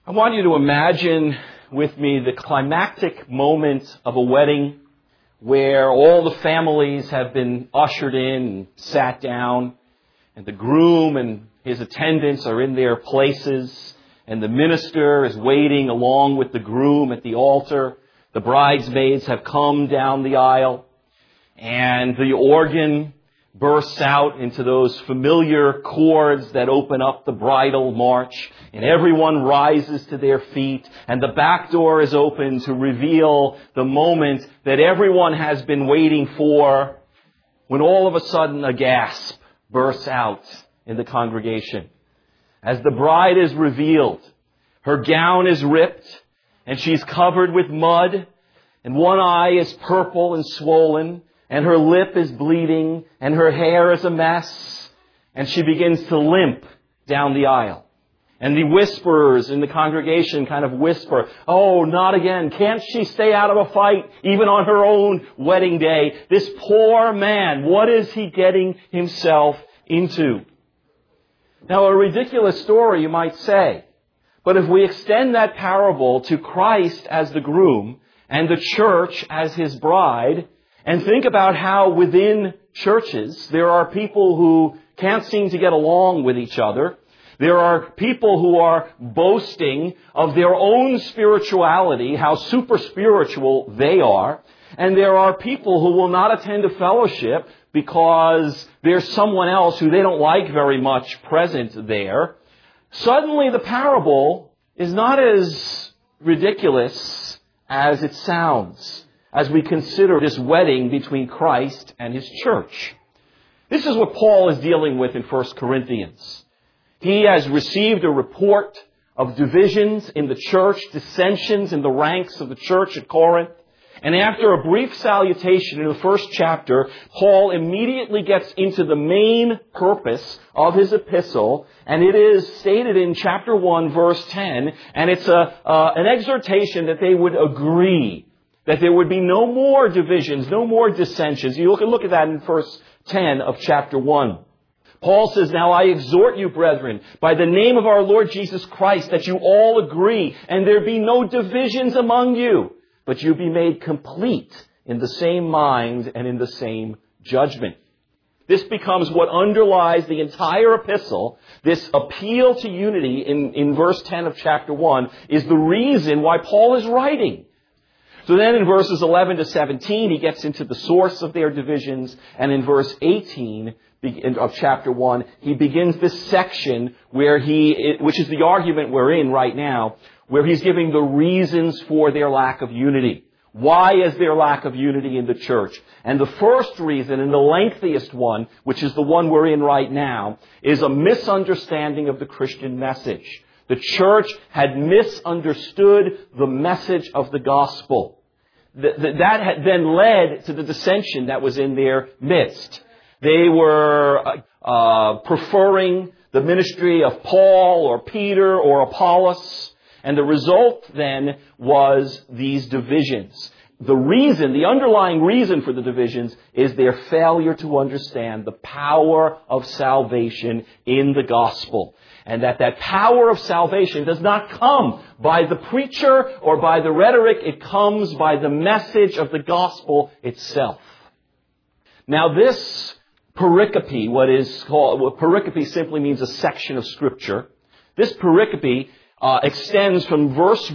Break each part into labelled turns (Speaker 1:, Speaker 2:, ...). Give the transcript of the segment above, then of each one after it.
Speaker 1: I want you to imagine with me the climactic moment of a wedding where all the families have been ushered in and sat down, and the groom and his attendants are in their places, and the minister is waiting along with the groom at the altar. The bridesmaids have come down the aisle, and the organ bursts out into those familiar chords that open up the bridal march, and everyone rises to their feet, and the back door is open to reveal the moment that everyone has been waiting for, when all of a sudden a gasp bursts out in the congregation. As the bride is revealed, her gown is ripped, and she's covered with mud, and one eye is purple and swollen, and her lip is bleeding, and her hair is a mess, and she begins to limp down the aisle. And the whisperers in the congregation kind of whisper, "Oh, not again. Can't she stay out of a fight even on her own wedding day? This poor man, what is he getting himself into?" Now, a ridiculous story, you might say. But if we extend that parable to Christ as the groom and the church as his bride, and think about how within churches there are people who can't seem to get along with each other. There are people who are boasting of their own spirituality, how super spiritual they are. And there are people who will not attend a fellowship because there's someone else who they don't like very much present there. Suddenly the parable is not as ridiculous as it sounds as we consider this wedding between Christ and his church. This is what Paul is dealing with in 1 Corinthians. He has received a report of divisions in the church, dissensions in the ranks of the church at Corinth. And after a brief salutation in the first chapter, Paul immediately gets into the main purpose of his epistle, and it is stated in chapter 1, verse 10, and it's an exhortation that they would agree, that there would be no more divisions, no more dissensions. You can look at that in verse 10 of chapter 1. Paul says, "Now I exhort you, brethren, by the name of our Lord Jesus Christ, that you all agree, and there be no divisions among you, but you be made complete in the same mind and in the same judgment." This becomes what underlies the entire epistle. This appeal to unity in verse 10 of chapter 1 is the reason why Paul is writing. So then in verses 11 to 17, he gets into the source of their divisions. And in verse 18 of chapter 1, he begins this section which is the argument we're in right now, where he's giving the reasons for their lack of unity. Why is there lack of unity in the church? And the first reason, and the lengthiest one, which is the one we're in right now, is a misunderstanding of the Christian message. The church had misunderstood the message of the gospel. That had then led to the dissension that was in their midst. They were preferring the ministry of Paul or Peter or Apollos, and the result then was these divisions. The underlying reason for the divisions is their failure to understand the power of salvation in the gospel. And that power of salvation does not come by the preacher or by the rhetoric. It comes by the message of the gospel itself. Now this pericope, pericope simply means a section of Scripture. This pericope extends from verse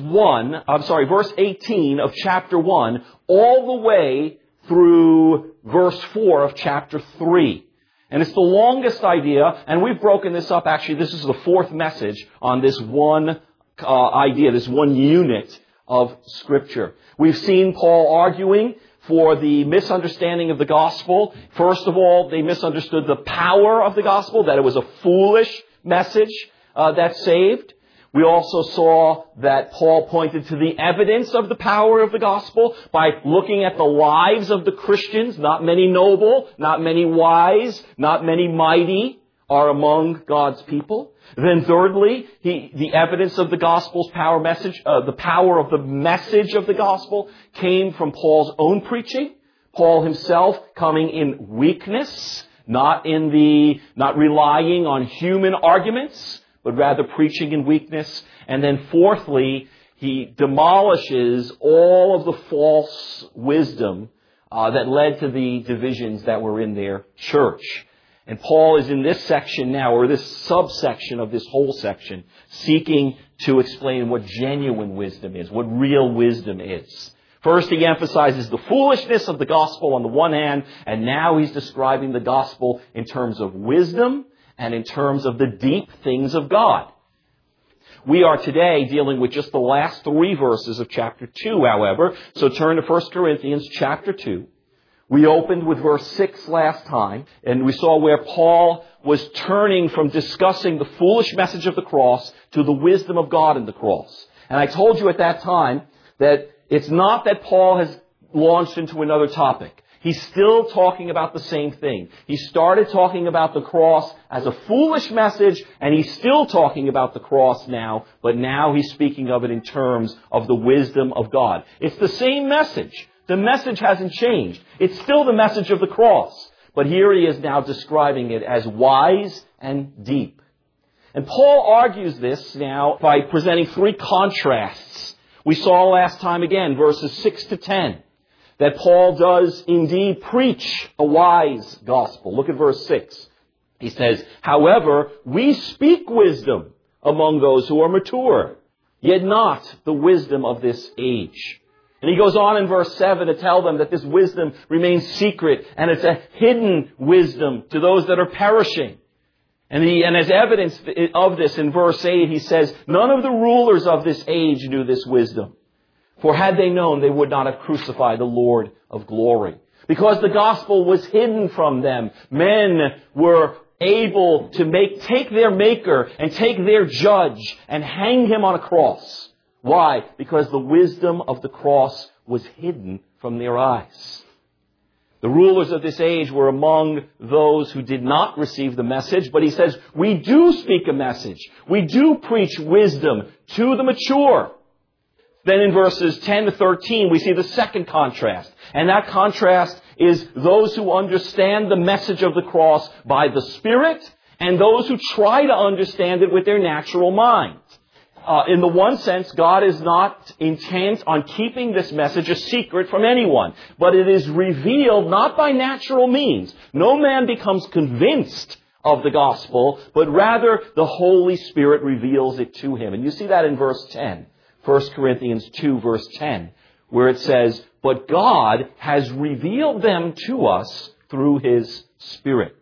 Speaker 1: 18 of chapter 1 all the way through verse 4 of chapter 3. And it's the longest idea, and we've broken this up. Actually, this is the fourth message on this one idea, this one unit of Scripture. We've seen Paul arguing for the misunderstanding of the gospel. First of all, they misunderstood the power of the gospel, that it was a foolish message that saved. We also saw that Paul pointed to the evidence of the power of the gospel by looking at the lives of the Christians. Not many noble, not many wise, not many mighty are among God's people. Then thirdly, the evidence of the gospel's power message, the power of the message of the gospel came from Paul's own preaching. Paul himself coming in weakness, not relying on human arguments, but rather preaching in weakness. And then fourthly, he demolishes all of the false wisdom that led to the divisions that were in their church. And Paul is in this section now, or this subsection of this whole section, seeking to explain what genuine wisdom is, what real wisdom is. First, he emphasizes the foolishness of the gospel on the one hand, and now he's describing the gospel in terms of wisdom and in terms of the deep things of God. We are today dealing with just the last 3 verses of chapter 2, however. So turn to 1 Corinthians chapter 2. We opened with verse 6 last time, and we saw where Paul was turning from discussing the foolish message of the cross to the wisdom of God in the cross. And I told you at that time that it's not that Paul has launched into another topic. He's still talking about the same thing. He started talking about the cross as a foolish message, and he's still talking about the cross now, but now he's speaking of it in terms of the wisdom of God. It's the same message. The message hasn't changed. It's still the message of the cross. But here he is now describing it as wise and deep. And Paul argues this now by presenting 3 contrasts. We saw last time again, verses 6 to 10, that Paul does indeed preach a wise gospel. Look at verse 6. He says, however, we speak wisdom among those who are mature, yet not the wisdom of this age. And he goes on in verse 7 to tell them that this wisdom remains secret, and it's a hidden wisdom to those that are perishing. And as evidence of this, in verse 8, he says, none of the rulers of this age knew this wisdom. For had they known, they would not have crucified the Lord of glory. Because the gospel was hidden from them. Men were able to take their maker and take their judge and hang him on a cross. Why? Because the wisdom of the cross was hidden from their eyes. The rulers of this age were among those who did not receive the message, but he says, we do speak a message. We do preach wisdom to the mature. Then in verses 10 to 13, we see the second contrast. And that contrast is those who understand the message of the cross by the Spirit and those who try to understand it with their natural minds. In the one sense, God is not intent on keeping this message a secret from anyone, but it is revealed not by natural means. No man becomes convinced of the gospel, but rather the Holy Spirit reveals it to him. And you see that in verse 10, 1 Corinthians 2, verse 10, where it says, but God has revealed them to us through His Spirit.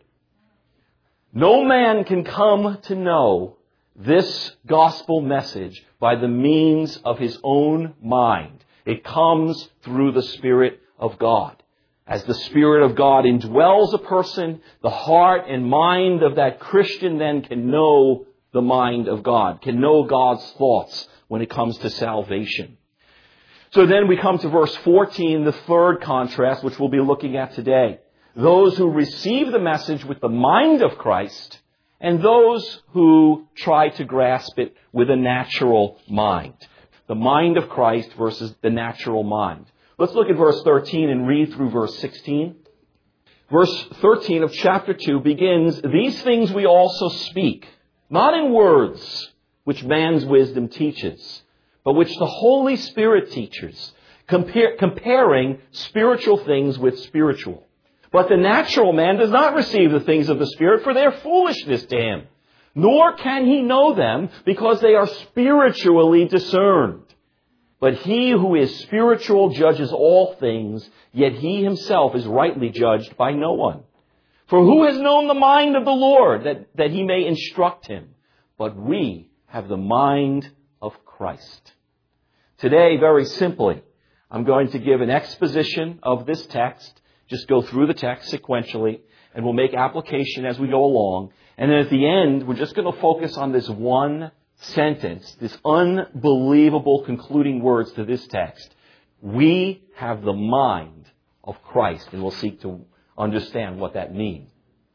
Speaker 1: No man can come to know this gospel message by the means of his own mind. It comes through the Spirit of God. As the Spirit of God indwells a person, the heart and mind of that Christian then can know the mind of God, can know God's thoughts when it comes to salvation. So then we come to verse 14, the third contrast, which we'll be looking at today. Those who receive the message with the mind of Christ, and those who try to grasp it with a natural mind. The mind of Christ versus the natural mind. Let's look at verse 13 and read through verse 16. Verse 13 of chapter 2 begins, these things we also speak, not in words which man's wisdom teaches, but which the Holy Spirit teaches, comparing spiritual things with spiritual. But the natural man does not receive the things of the Spirit, for they are foolishness to him. Nor can he know them, because they are spiritually discerned. But he who is spiritual judges all things, yet he himself is rightly judged by no one. For who has known the mind of the Lord, that he may instruct him? But we have the mind of Christ. Today, very simply, I'm going to give an exposition of this text. Just go through the text sequentially, and we'll make application as we go along. And then at the end, we're just going to focus on this one sentence, this unbelievable concluding words to this text. We have the mind of Christ, and we'll seek to understand what that means.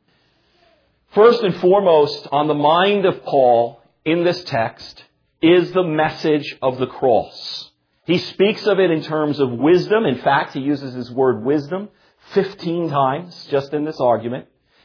Speaker 1: First and foremost, on the mind of Paul in this text is the message of the cross. He speaks of it in terms of wisdom. In fact, he uses his word wisdom 15 times just in this argument.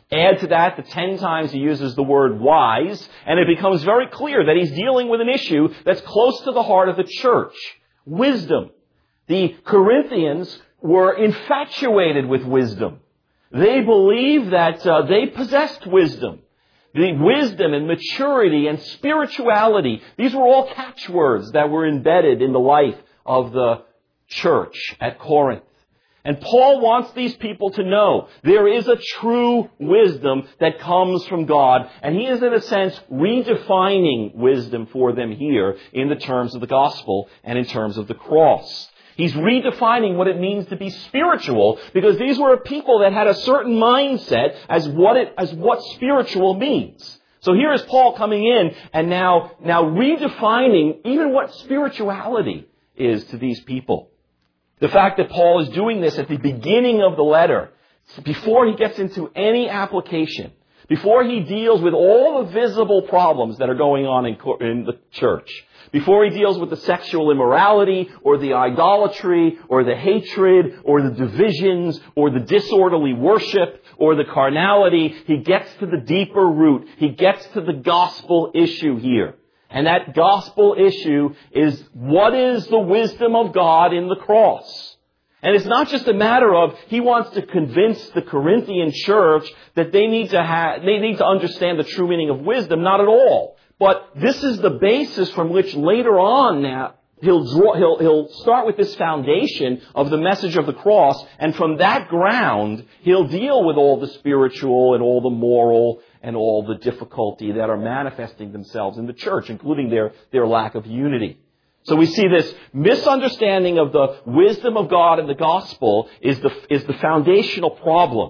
Speaker 1: Add to that the 10 times he uses the word wise, and it becomes very clear that he's dealing with an issue that's close to the heart of the church. Wisdom. The Corinthians were infatuated with wisdom. They believed that they possessed wisdom. The wisdom and maturity and spirituality, these were all catchwords that were embedded in the life of the church at Corinth. And Paul wants these people to know there is a true wisdom that comes from God. And he is, in a sense, redefining wisdom for them here in the terms of the gospel and in terms of the cross. He's redefining what it means to be spiritual, because these were a people that had a certain mindset as what spiritual means. So here is Paul coming in and now redefining even what spirituality is to these people. The fact that Paul is doing this at the beginning of the letter, before he gets into any application, before he deals with all the visible problems that are going on in the church, before he deals with the sexual immorality or the idolatry or the hatred or the divisions or the disorderly worship or the carnality, he gets to the deeper root. He gets to the gospel issue here. And that gospel issue is, what is the wisdom of God in the cross? And it's not just a matter of he wants to convince the Corinthian church that they need to understand the true meaning of wisdom. Not at all. But this is the basis from which later on now he'll start with this foundation of the message of the cross, and from that ground he'll deal with all the spiritual and all the moral and all the difficulty that are manifesting themselves in the church, including their lack of unity. So we see this misunderstanding of the wisdom of God in the gospel is the foundational problem.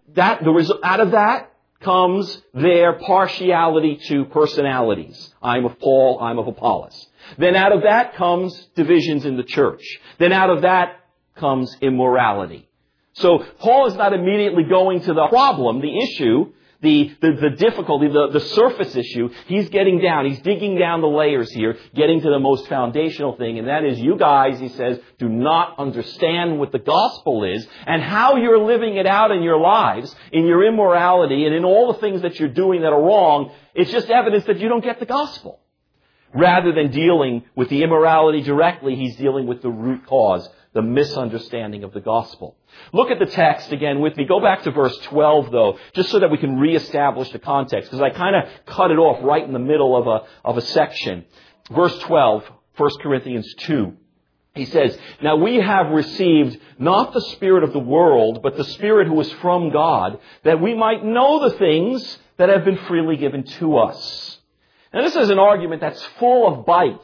Speaker 1: Out of that comes their partiality to personalities. I'm of Paul, I'm of Apollos. Then out of that comes divisions in the church. Then out of that comes immorality. So Paul is not immediately going to the problem, the issue, the difficulty, the surface issue. He's getting down. He's digging down the layers here, getting to the most foundational thing. And that is, you guys, he says, do not understand what the gospel is and how you're living it out in your lives, in your immorality and in all the things that you're doing that are wrong. It's just evidence that you don't get the gospel. Rather than dealing with the immorality directly, he's dealing with the root cause, the misunderstanding of the gospel. Look at the text again with me. Go back to verse 12, though, just so that we can reestablish the context, because I kind of cut it off right in the middle of a section. Verse 12, 1 Corinthians 2. He says, "Now we have received not the spirit of the world, but the Spirit who is from God, that we might know the things that have been freely given to us." Now this is an argument that's full of bite.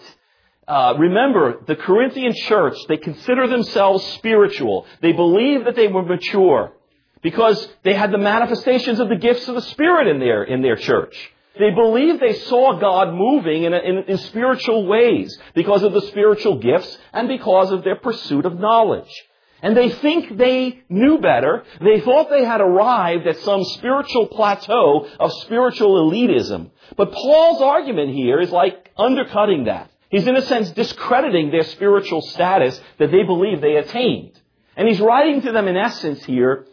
Speaker 1: Remember, the Corinthian church, they consider themselves spiritual. They believe that they were mature because they had the manifestations of the gifts of the Spirit in their church. They believed they saw God moving in spiritual ways because of the spiritual gifts and because of their pursuit of knowledge. And they think they knew better. They thought they had arrived at some spiritual plateau of spiritual elitism. But Paul's argument here is like undercutting that. He's in a sense discrediting their spiritual status that they believe they attained. And he's writing to them in essence here,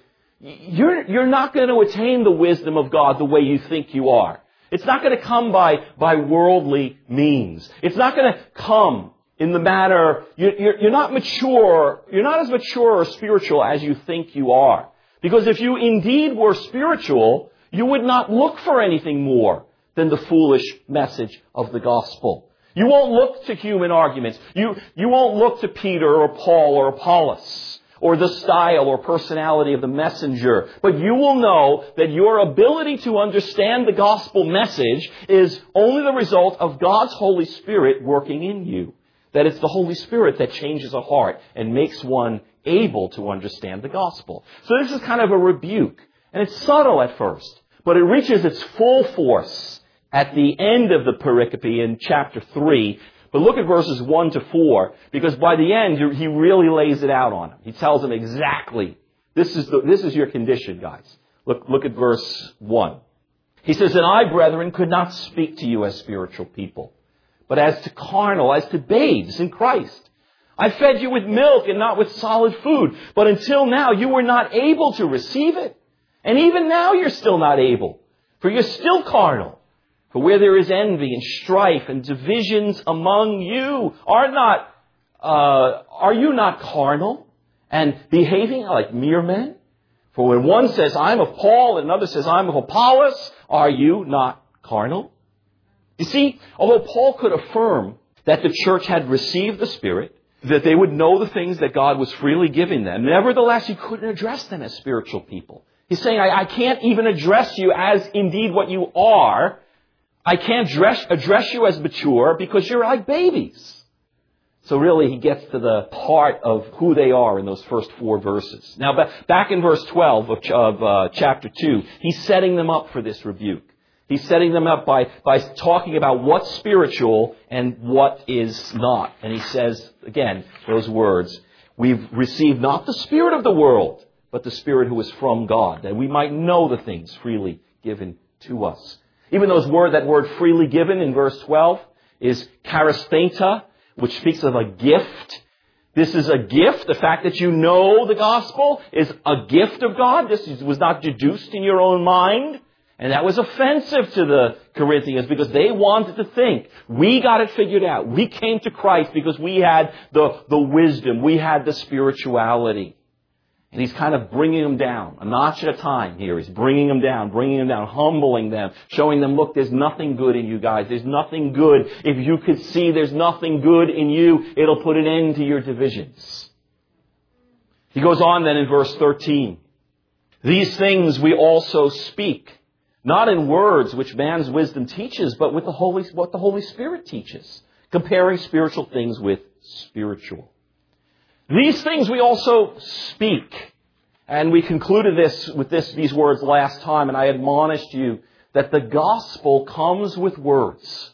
Speaker 1: you're not going to attain the wisdom of God the way you think you are. It's not going to come by worldly means. It's not going to come in the matter, you're not mature, you're not as mature or spiritual as you think you are. Because if you indeed were spiritual, you would not look for anything more than the foolish message of the gospel. You won't look to human arguments. You won't look to Peter or Paul or Apollos or the style or personality of the messenger. But you will know that your ability to understand the gospel message is only the result of God's Holy Spirit working in you. That it's the Holy Spirit that changes a heart and makes one able to understand the gospel. So this is kind of a rebuke. And it's subtle at first, but it reaches its full force at the end of the pericope in chapter 3. But look at verses 1 to 4, because by the end, he really lays it out on them. He tells them exactly, this is your condition, guys. Look at verse 1. He says, "And I, brethren, could not speak to you as spiritual people, but as to carnal, as to babes in Christ. I fed you with milk and not with solid food. But until now, you were not able to receive it. And even now you're still not able, for you're still carnal. For where there is envy and strife and divisions among you, are you not carnal and behaving like mere men? For when one says, I'm of Paul, and another says, I'm of Apollos, are you not carnal? You see, although Paul could affirm that the church had received the Spirit, that they would know the things that God was freely giving them, nevertheless, he couldn't address them as spiritual people. He's saying, I can't even address you as indeed what you are. I can't address you as mature because you're like babies. So really, he gets to the heart of who they are in those first 4 verses. Now, back in verse 12 of chapter 2, he's setting them up for this rebuke. He's setting them up by talking about what's spiritual and what is not. And he says, again, those words, we've received not the spirit of the world, but the Spirit who is from God, that we might know the things freely given to us. Even that word freely given in verse 12 is charistheta, which speaks of a gift. This is a gift. The fact that you know the gospel is a gift of God. This was not deduced in your own mind. And that was offensive to the Corinthians because they wanted to think, we got it figured out. We came to Christ because we had the wisdom. We had the spirituality. And he's kind of bringing them down, a notch at a time here. He's bringing them down, humbling them, showing them, look, there's nothing good in you guys. There's nothing good. If you could see there's nothing good in you, it'll put an end to your divisions. He goes on then in verse 13. These things we also speak, not in words which man's wisdom teaches, but with what the Holy Spirit teaches, comparing spiritual things with spiritual. These things we also speak. And we concluded these words last time, and I admonished you that the gospel comes with words.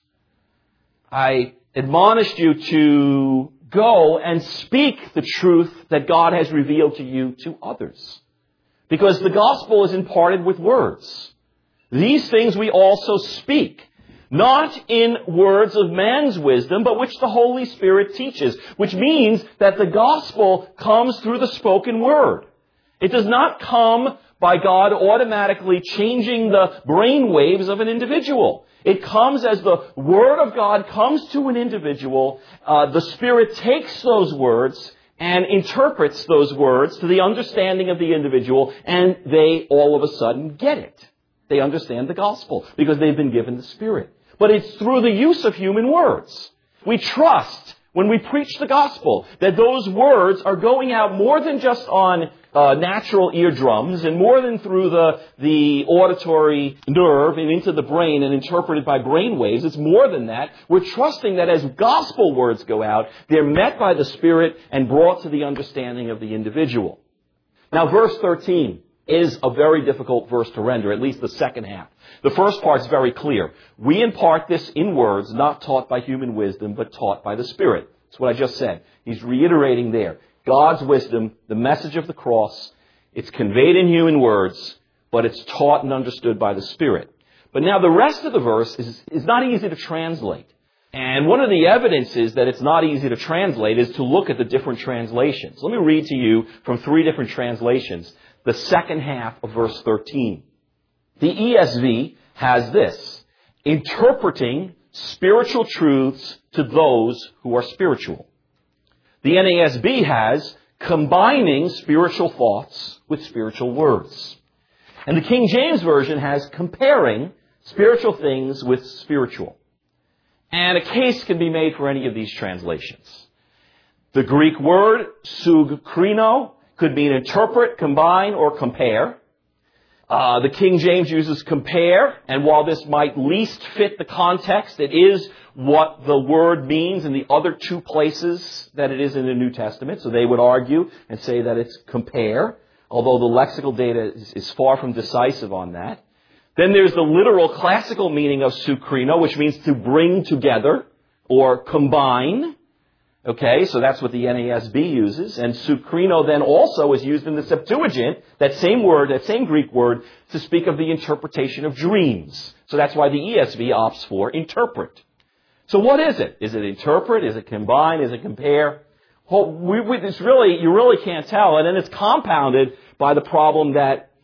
Speaker 1: I admonished you to go and speak the truth that God has revealed to you to others. Because the gospel is imparted with words. These things we also speak. Not in words of man's wisdom, but which the Holy Spirit teaches. Which means that the gospel comes through the spoken word. It does not come by God automatically changing the brain waves of an individual. It comes as the word of God comes to an individual. The Spirit takes those words and interprets those words to the understanding of the individual, and they all of a sudden get it. They understand the gospel because they've been given the Spirit. But it's through the use of human words. We trust when we preach the gospel that those words are going out more than just on natural eardrums and more than through the auditory nerve and into the brain and interpreted by brain waves. It's more than that. We're trusting that as gospel words go out, they're met by the Spirit and brought to the understanding of the individual. Now, verse 13 is a very difficult verse to render, at least the second half. The first part is very clear. We impart this in words, not taught by human wisdom, but taught by the Spirit. That's what I just said. He's reiterating there. God's wisdom, the message of the cross, it's conveyed in human words, but it's taught and understood by the Spirit. But now the rest of the verse is not easy to translate. And one of the evidences that it's not easy to translate is to look at the different translations. Let me read to you from 3 different translations the second half of verse 13. The ESV has this: interpreting spiritual truths to those who are spiritual. The NASB has combining spiritual thoughts with spiritual words. And the King James Version has comparing spiritual things with spiritual. And a case can be made for any of these translations. The Greek word sugkrino could mean interpret, combine, or compare. The King James uses compare, and while this might least fit the context, it is what the word means in the other 2 places that it is in the New Testament. So they would argue and say that it's compare, although the lexical data is far from decisive on that. Then there's the literal classical meaning of sukrino, which means to bring together or combine. Okay, so that's what the NASB uses. And sukrino then also is used in the Septuagint, that same word, that same Greek word, to speak of the interpretation of dreams. So that's why the ESV opts for interpret. So what is it? Is it interpret? Is it combine? Is it compare? Well, you really can't tell. And then it's compounded by the problem that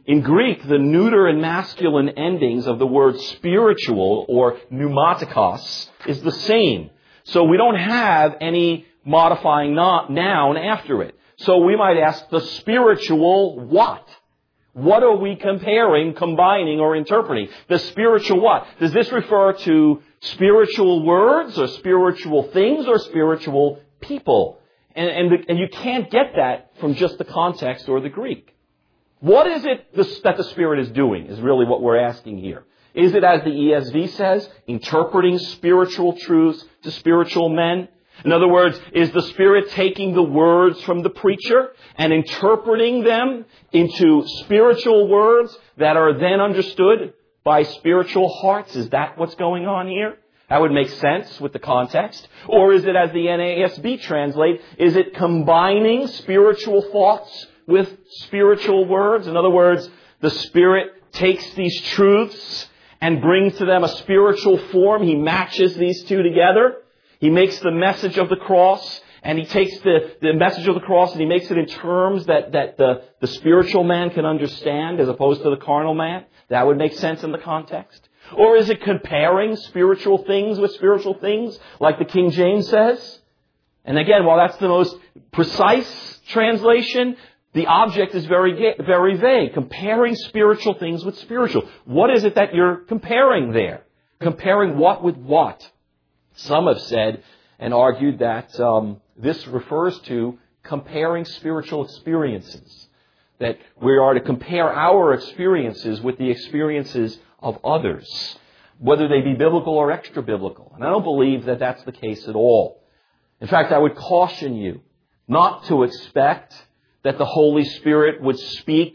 Speaker 1: In Greek, the neuter and masculine endings of the word spiritual or pneumatikos is the same. So we don't have any modifying noun after it. So we might ask the spiritual what? What are we comparing, combining, or interpreting? The spiritual what? Does this refer to spiritual words or spiritual things or spiritual people? And you can't get that from just the context or the Greek. What is it that the Spirit is doing is really what we're asking here. Is it, as the ESV says, interpreting spiritual truths to spiritual men? In other words, is the Spirit taking the words from the preacher and interpreting them into spiritual words that are then understood by spiritual hearts? Is that what's going on here? That would make sense with the context. Or is it, as the NASB translate, is it combining spiritual thoughts with spiritual words? In other words, the Spirit takes these truths and brings to them a spiritual form. He matches these two together. He makes the message of the cross, and he takes the message of the cross and he makes it in terms that the spiritual man can understand as opposed to the carnal man. That would make sense in the context. Or is it comparing spiritual things with spiritual things, like the King James says? And again, while that's the most precise translation, the object is very vague. Comparing spiritual things with spiritual. What is it that you're comparing there? Comparing what with what? Some have said and argued that this refers to comparing spiritual experiences. That we are to compare our experiences with the experiences of others, whether they be biblical or extra-biblical. And I don't believe that that's the case at all. In fact, I would caution you not to expect that the Holy Spirit would speak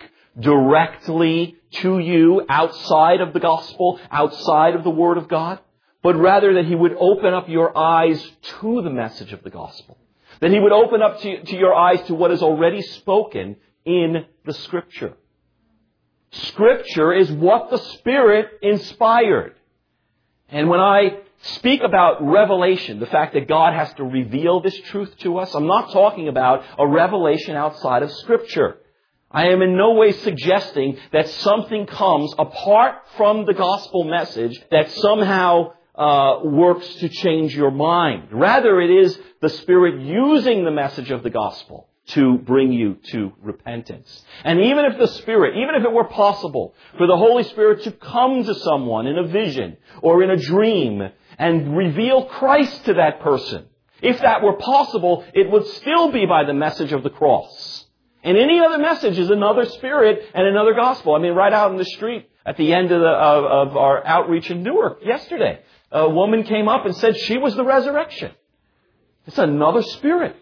Speaker 1: directly to you outside of the gospel, outside of the Word of God, but rather that He would open up your eyes to the message of the gospel. That He would open up to your eyes to what is already spoken in the Scripture. Scripture is what the Spirit inspired. And when I speak about revelation, the fact that God has to reveal this truth to us, I'm not talking about a revelation outside of Scripture. I am in no way suggesting that something comes apart from the gospel message that somehow works to change your mind. Rather, it is the Spirit using the message of the gospel to bring you to repentance. And even if it were possible for the Holy Spirit to come to someone in a vision or in a dream and reveal Christ to that person, if that were possible, it would still be by the message of the cross. And any other message is another spirit and another gospel. I mean, right out in the street at the end of our outreach in Newark yesterday, a woman came up and said she was the resurrection. It's another spirit.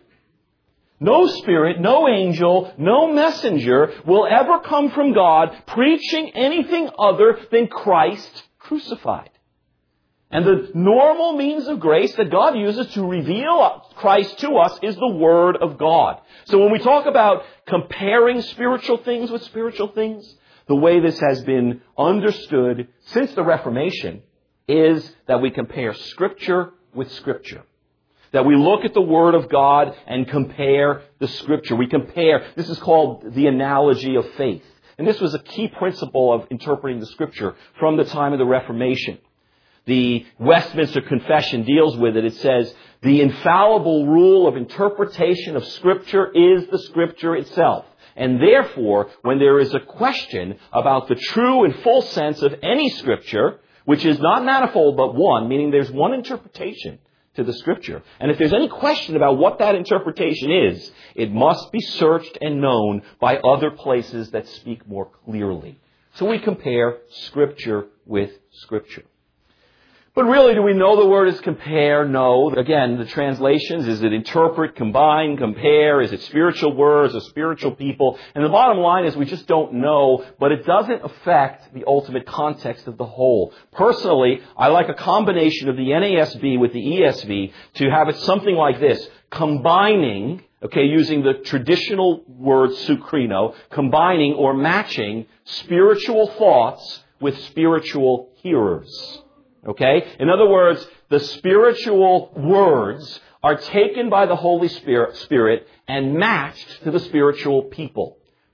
Speaker 1: No spirit, no angel, no messenger will ever come from God preaching anything other than Christ crucified. And the normal means of grace that God uses to reveal Christ to us is the Word of God. So when we talk about comparing spiritual things with spiritual things, the way this has been understood since the Reformation is that we compare Scripture with Scripture. That we look at the Word of God and compare the Scripture. We compare. This is called the analogy of faith. And this was a key principle of interpreting the Scripture from the time of the Reformation. The Westminster Confession deals with it. It says, the infallible rule of interpretation of Scripture is the Scripture itself. And therefore, when there is a question about the true and full sense of any Scripture, which is not manifold but one, meaning there's one interpretation to the Scripture. And if there's any question about what that interpretation is, it must be searched and known by other places that speak more clearly. So we compare Scripture with Scripture. But really, do we know the word is compare? No. Again, the translations, is it interpret, combine, compare? Is it spiritual words or spiritual people? And the bottom line is we just don't know, but it doesn't affect the ultimate context of the whole. Personally, I like a combination of the NASB with the ESV to have it something like this. Combining, using the traditional word sukrino, combining or matching spiritual thoughts with spiritual hearers. In other words, the spiritual words are taken by the Holy Spirit and matched to the spiritual people.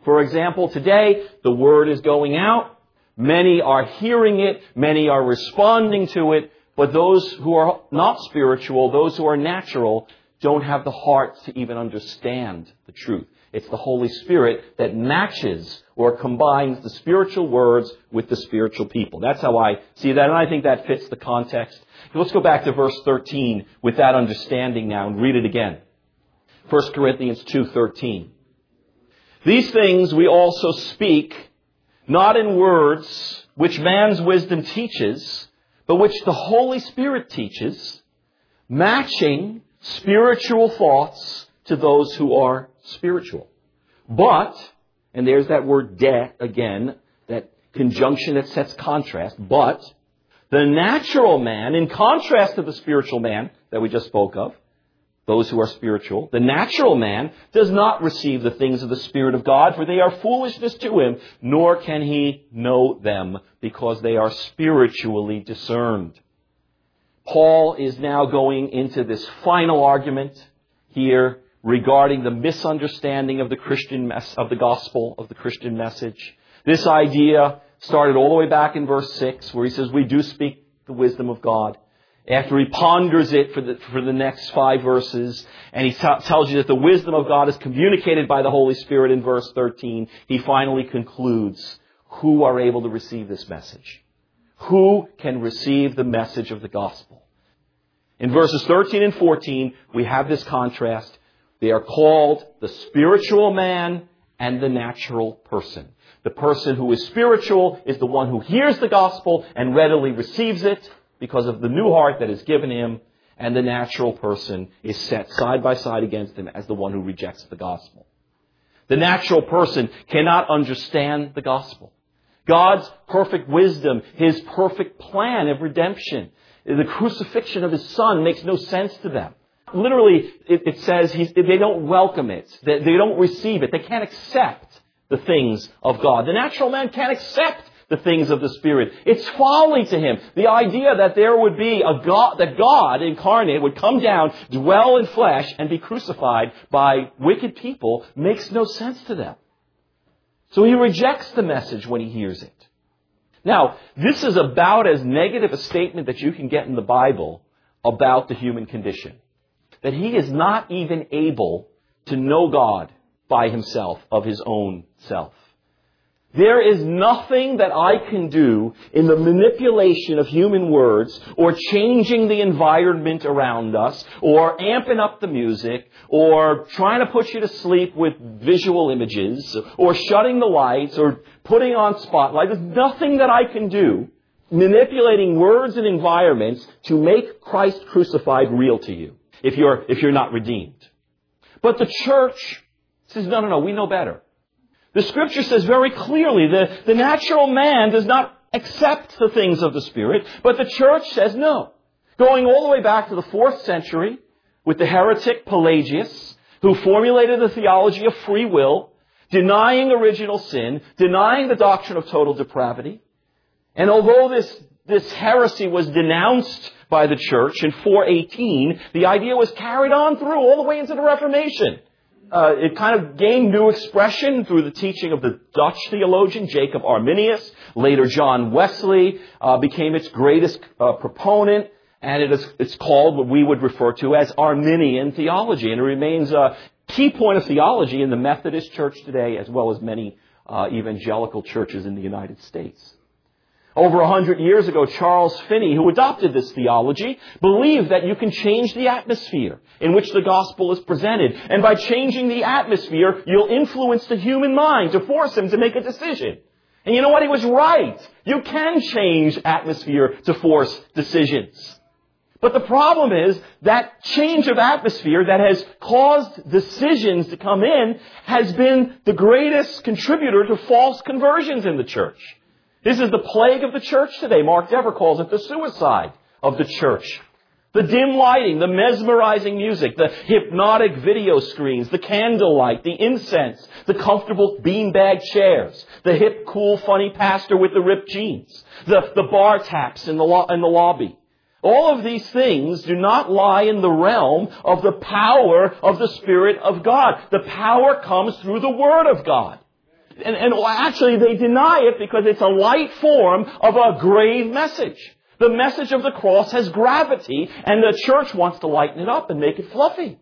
Speaker 1: For example, today, the Word is going out. Many are hearing it. Many are responding to it. But those who are not spiritual, those who are natural, don't have the heart to even understand the truth. It's the Holy Spirit that matches or combines the spiritual words with the spiritual people. That's how I see that, and I think that fits the context. Let's go back to verse 13 with that understanding now and read it again. 1 Corinthians 2:13. These things we also speak, not in words which man's wisdom teaches, but which the Holy Spirit teaches, matching spiritual thoughts to those who are spiritual. But, and there's that word de again, that conjunction that sets contrast, but the natural man, in contrast to the spiritual man that we just spoke of, those who are spiritual, the natural man does not receive the things of the Spirit of God, for they are foolishness to him, nor can he know them, because they are spiritually discerned. Paul is now going into this final argument here regarding the misunderstanding of the Christian of the gospel, of the Christian message. This idea started all the way back in verse 6, where he says, we do speak the wisdom of God. After he ponders it for the next 5 verses, and he tells you that the wisdom of God is communicated by the Holy Spirit in verse 13, he finally concludes, who are able to receive this message? Who can receive the message of the gospel? In verses 13 and 14, we have this contrast. They are called the spiritual man and the natural person. The person who is spiritual is the one who hears the gospel and readily receives it because of the new heart that is given him, and the natural person is set side by side against him as the one who rejects the gospel. The natural person cannot understand the gospel. God's perfect wisdom, His perfect plan of redemption, the crucifixion of His Son makes no sense to them. Literally, it says they don't welcome it. They don't receive it. They can't accept the things of God. The natural man can't accept the things of the Spirit. It's folly to him. The idea that there would be a God, that God incarnate would come down, dwell in flesh, and be crucified by wicked people makes no sense to them. So he rejects the message when he hears it. Now, this is about as negative a statement that you can get in the Bible about the human condition. That he is not even able to know God by himself, of his own self. There is nothing that I can do in the manipulation of human words, or changing the environment around us, or amping up the music, or trying to put you to sleep with visual images, or shutting the lights, or putting on spotlight. There's nothing that I can do manipulating words and environments to make Christ crucified real to you if you're not redeemed. But the church says, no, we know better. The Scripture says very clearly that the natural man does not accept the things of the Spirit, but the church says no. Going all the way back to the 4th century with the heretic Pelagius, who formulated the theology of free will, denying original sin, denying the doctrine of total depravity. And although this heresy was denounced by the church in 418, the idea was carried on through all the way into the Reformation. It kind of gained new expression through the teaching of the Dutch theologian Jacob Arminius. Later, John Wesley became its greatest proponent, and it's called what we would refer to as Arminian theology. And it remains a key point of theology in the Methodist Church today, as well as many evangelical churches in the United States. Over 100 years ago, Charles Finney, who adopted this theology, believed that you can change the atmosphere in which the gospel is presented. And by changing the atmosphere, you'll influence the human mind to force him to make a decision. And you know what? He was right. You can change atmosphere to force decisions. But the problem is that change of atmosphere that has caused decisions to come in has been the greatest contributor to false conversions in the church. This is the plague of the church today. Mark Dever calls it the suicide of the church. The dim lighting, the mesmerizing music, the hypnotic video screens, the candlelight, the incense, the comfortable beanbag chairs, the hip, cool, funny pastor with the ripped jeans, the bar taps in the lobby. All of these things do not lie in the realm of the power of the Spirit of God. The power comes through the Word of God. And actually they deny it because it's a light form of a grave message. The message of the cross has gravity, and the church wants to lighten it up and make it fluffy.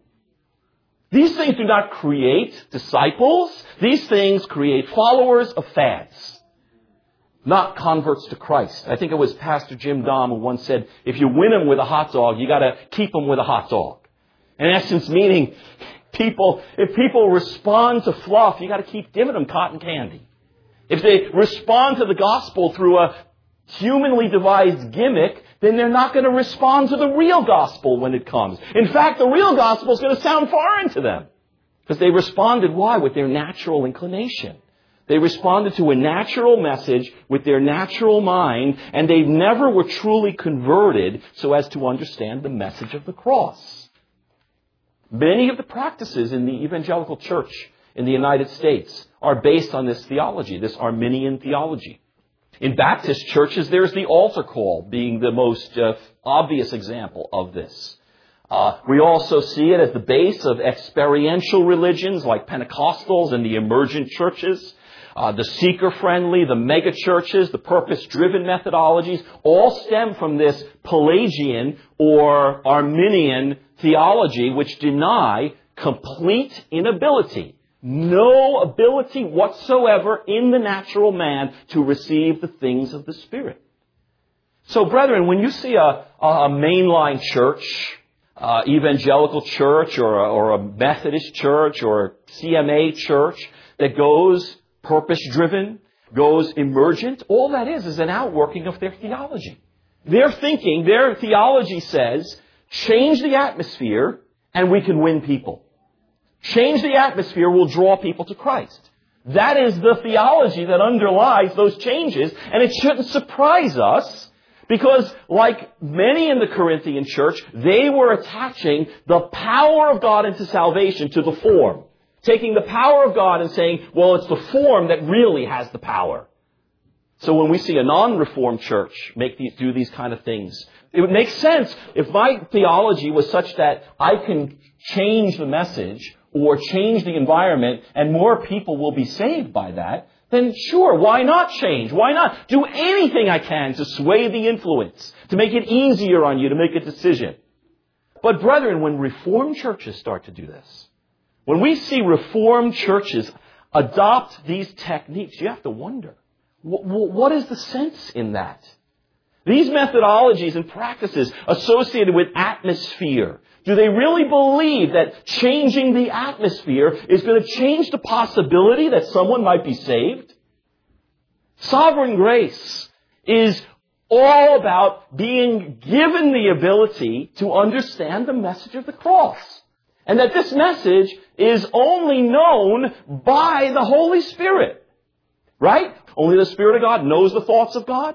Speaker 1: These things do not create disciples. These things create followers of fads, not converts to Christ. I think it was Pastor Jim Dom who once said, if you win them with a hot dog, you got to keep them with a hot dog. In essence, meaning if people respond to fluff, you got to keep giving them cotton candy. If they respond to the gospel through a humanly devised gimmick, then they're not going to respond to the real gospel when it comes. In fact, the real gospel is going to sound foreign to them. Because they responded, why? With their natural inclination. They responded to a natural message with their natural mind, and they never were truly converted so as to understand the message of the cross. Many of the practices in the evangelical church in the United States are based on this theology, this Arminian theology. In Baptist churches, there's the altar call being the most obvious example of this. We also see it as the base of experiential religions like Pentecostals and the emergent churches. The seeker-friendly, the mega-churches, the purpose-driven methodologies all stem from this Pelagian or Arminian theology which deny complete inability. No ability whatsoever in the natural man to receive the things of the Spirit. So, brethren, when you see a mainline church, evangelical church, or a Methodist church, or a CMA church that goes purpose-driven, goes emergent, all that is an outworking of their theology. Their thinking, their theology says, change the atmosphere and we can win people. Change the atmosphere will draw people to Christ. That is the theology that underlies those changes, and it shouldn't surprise us because, like many in the Corinthian church, they were attaching the power of God into salvation to the form. Taking the power of God and saying, well, it's the form that really has the power. So when we see a non-reformed church do these kind of things, it would make sense if my theology was such that I can change the message or change the environment and more people will be saved by that, then sure, why not change? Why not do anything I can to sway the influence, to make it easier on you to make a decision? But brethren, when Reformed churches start to do this, when we see Reformed churches adopt these techniques, you have to wonder, what is the sense in that? These methodologies and practices associated with atmosphere, do they really believe that changing the atmosphere is going to change the possibility that someone might be saved? Sovereign grace is all about being given the ability to understand the message of the cross. And that this message is only known by the Holy Spirit. Right? Only the Spirit of God knows the thoughts of God.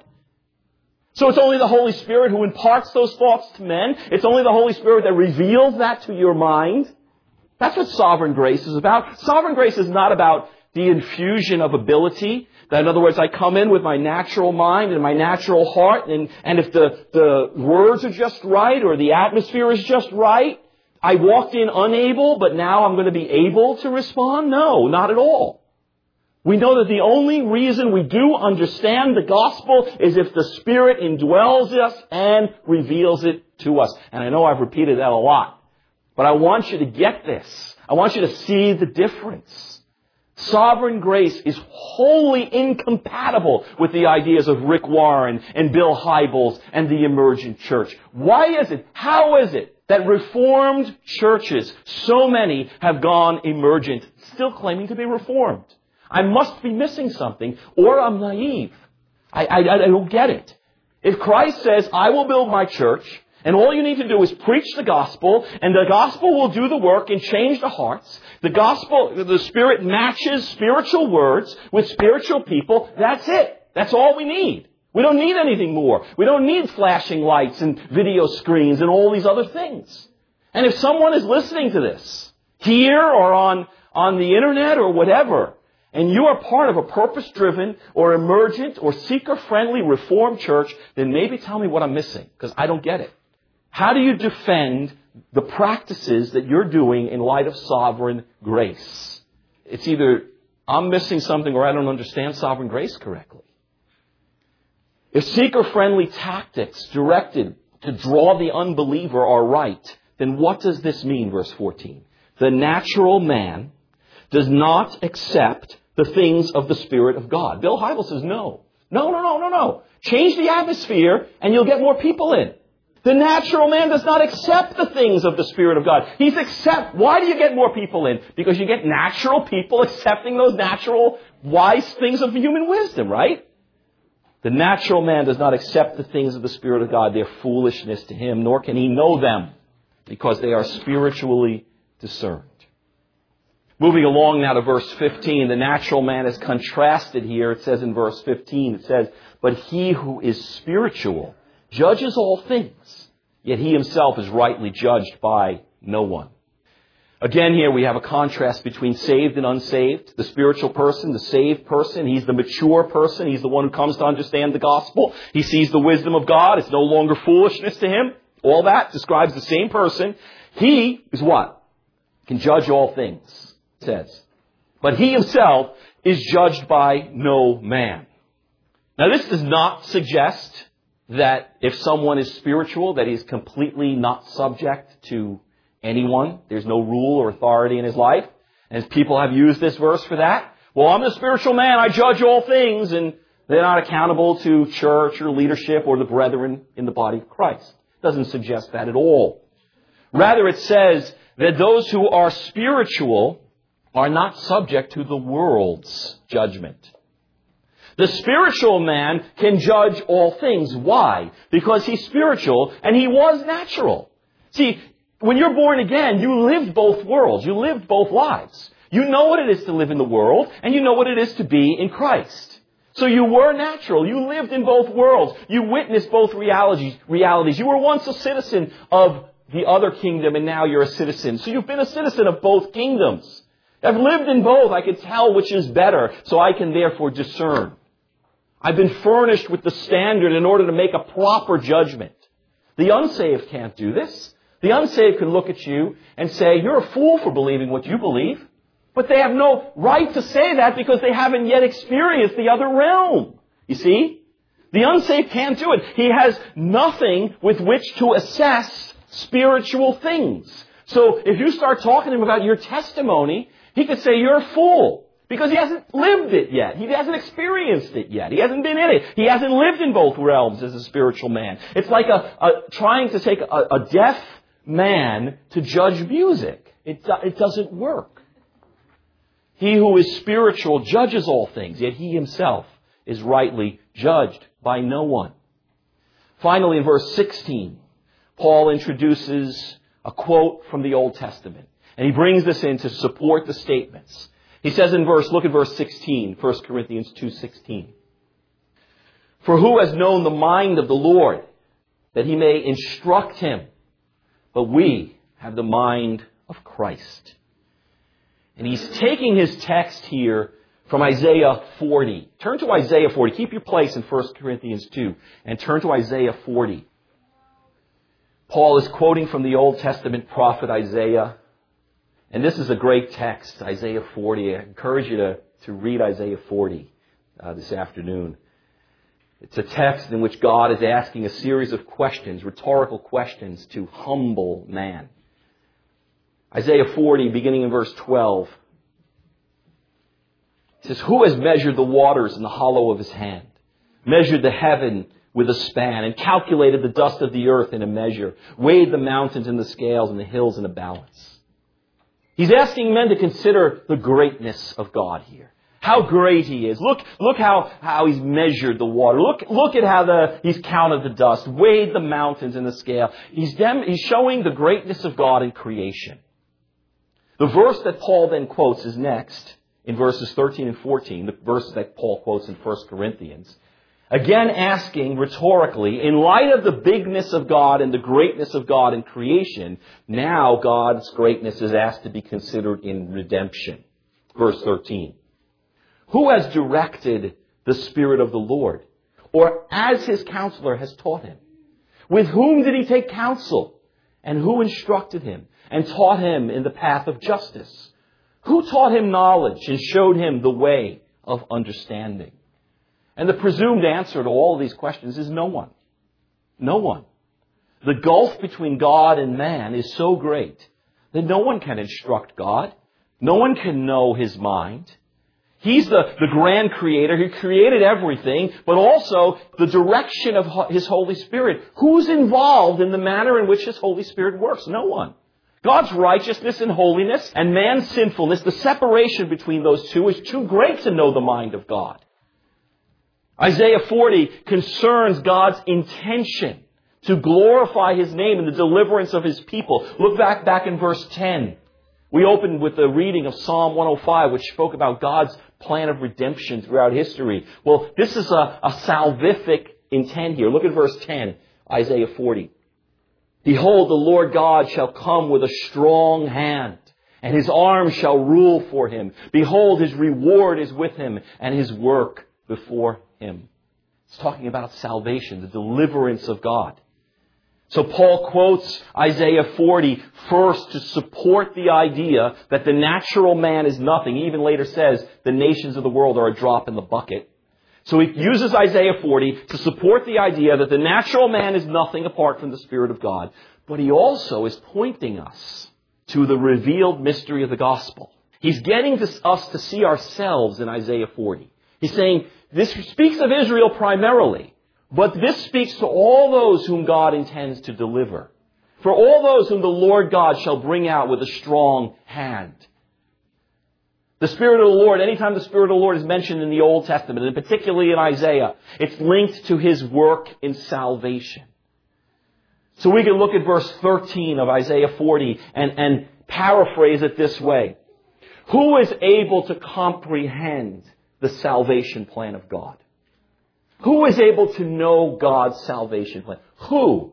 Speaker 1: So it's only the Holy Spirit who imparts those thoughts to men. It's only the Holy Spirit that reveals that to your mind. That's what sovereign grace is about. Sovereign grace is not about the infusion of ability. That, in other words, I come in with my natural mind and my natural heart, and if the words are just right or the atmosphere is just right, I walked in unable, but now I'm going to be able to respond? No, not at all. We know that the only reason we do understand the gospel is if the Spirit indwells us and reveals it to us. And I know I've repeated that a lot, but I want you to get this. I want you to see the difference. Sovereign grace is wholly incompatible with the ideas of Rick Warren and Bill Hybels and the emergent church. Why is it? How is it that Reformed churches, so many, have gone emergent, still claiming to be Reformed? I must be missing something, or I'm naive. I don't get it. If Christ says, I will build my church, and all you need to do is preach the gospel, and the gospel will do the work and change the hearts, the gospel, the Spirit matches spiritual words with spiritual people, that's it. That's all we need. We don't need anything more. We don't need flashing lights and video screens and all these other things. And if someone is listening to this, here or on the internet or whatever, and you are part of a purpose-driven or emergent or seeker-friendly Reformed church, then maybe tell me what I'm missing, because I don't get it. How do you defend the practices that you're doing in light of sovereign grace? It's either I'm missing something or I don't understand sovereign grace correctly. If seeker-friendly tactics directed to draw the unbeliever are right, then what does this mean, verse 14? The natural man does not accept the things of the Spirit of God. Bill Hybel says no. No. Change the atmosphere and you'll get more people in. The natural man does not accept the things of the Spirit of God. Why do you get more people in? Because you get natural people accepting those natural, wise things of human wisdom, right? The natural man does not accept the things of the Spirit of God. They're foolishness to him, nor can he know them, because they are spiritually discerned. Moving along now to verse 15, the natural man is contrasted here. It says in verse 15, it says, but he who is spiritual judges all things, yet he himself is rightly judged by no one. Again, here we have a contrast between saved and unsaved. The spiritual person, the saved person, he's the mature person. He's the one who comes to understand the gospel. He sees the wisdom of God. It's no longer foolishness to him. All that describes the same person. He is what? Can judge all things, it says. But he himself is judged by no man. Now, this does not suggest that if someone is spiritual, that he's completely not subject to anyone. There's no rule or authority in his life. And people have used this verse for that. Well, I'm the spiritual man. I judge all things. And they're not accountable to church or leadership or the brethren in the body of Christ. It doesn't suggest that at all. Rather, it says that those who are spiritual are not subject to the world's judgment. The spiritual man can judge all things. Why? Because he's spiritual and he was natural. See, when you're born again, you lived both worlds. You lived both lives. You know what it is to live in the world and you know what it is to be in Christ. So you were natural. You lived in both worlds. You witnessed both realities. You were once a citizen of the other kingdom and now you're a citizen. So you've been a citizen of both kingdoms. I've lived in both. I can tell which is better, so I can therefore discern. I've been furnished with the standard in order to make a proper judgment. The unsaved can't do this. The unsaved can look at you and say, you're a fool for believing what you believe. But they have no right to say that because they haven't yet experienced the other realm. You see? The unsaved can't do it. He has nothing with which to assess spiritual things. So if you start talking to him about your testimony, he could say you're a fool. Because he hasn't lived it yet. He hasn't experienced it yet. He hasn't been in it. He hasn't lived in both realms as a spiritual man. It's like trying to take a deaf man to judge music. It doesn't work. He who is spiritual judges all things, yet he himself is rightly judged by no one. Finally, in verse 16, Paul introduces a quote from the Old Testament. And he brings this in to support the statements. He says look at verse 16, 1 Corinthians 2:16. For who has known the mind of the Lord, that he may instruct him? But we have the mind of Christ. And he's taking his text here from Isaiah 40. Turn to Isaiah 40. Keep your place in 1 Corinthians 2 and turn to Isaiah 40. Paul is quoting from the Old Testament prophet Isaiah. And this is a great text, Isaiah 40. I encourage you to read Isaiah 40 this afternoon. It's a text in which God is asking a series of questions, rhetorical questions to humble man. Isaiah 40, beginning in verse 12. It says, who has measured the waters in the hollow of his hand, measured the heaven with a span, and calculated the dust of the earth in a measure, weighed the mountains in the scales and the hills in a balance? He's asking men to consider the greatness of God here. How great He is. Look how He's measured the water. Look at how He's counted the dust, weighed the mountains in the scale. He's showing the greatness of God in creation. The verse that Paul then quotes is next in verses 13 and 14, the verse that Paul quotes in 1 Corinthians. Again asking rhetorically, in light of the bigness of God and the greatness of God in creation, now God's greatness is asked to be considered in redemption. Verse 13. Who has directed the Spirit of the Lord? Or as His counselor has taught Him? With whom did He take counsel? And who instructed Him and taught Him in the path of justice? Who taught him knowledge and showed him the way of understanding? And the presumed answer to all of these questions is no one. No one. The gulf between God and man is so great that no one can instruct God. No one can know His mind. He's the grand creator who created everything, but also the direction of His Holy Spirit. Who's involved in the manner in which His Holy Spirit works? No one. God's righteousness and holiness and man's sinfulness, the separation between those two is too great to know the mind of God. Isaiah 40 concerns God's intention to glorify His name in the deliverance of His people. Look back in verse 10. We opened with the reading of Psalm 105, which spoke about God's plan of redemption throughout history. Well, this is a salvific intent here. Look at verse 10, Isaiah 40. Behold, the Lord God shall come with a strong hand, and His arm shall rule for Him. Behold, His reward is with Him, and His work before Him. It's talking about salvation, the deliverance of God. So Paul quotes Isaiah 40 first to support the idea that the natural man is nothing. He even later says the nations of the world are a drop in the bucket. So he uses Isaiah 40 to support the idea that the natural man is nothing apart from the Spirit of God. But he also is pointing us to the revealed mystery of the gospel. He's getting us to see ourselves in Isaiah 40. He's saying this speaks of Israel primarily, but this speaks to all those whom God intends to deliver. For all those whom the Lord God shall bring out with a strong hand. The Spirit of the Lord, anytime the Spirit of the Lord is mentioned in the Old Testament, and particularly in Isaiah, it's linked to His work in salvation. So we can look at verse 13 of Isaiah 40 and paraphrase it this way. Who is able to comprehend the salvation plan of God? Who is able to know God's salvation plan? Who?